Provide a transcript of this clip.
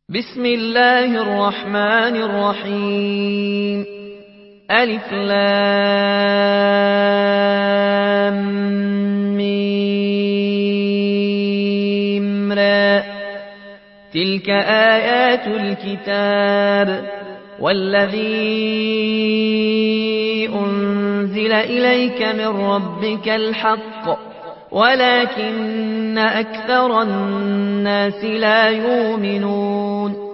بسم الله الرحمن الرحيم ألف لام ميم را تلك آيات الكتاب والذي أنزل إليك من ربك الحق ولكن أكثر الناس لا يؤمنون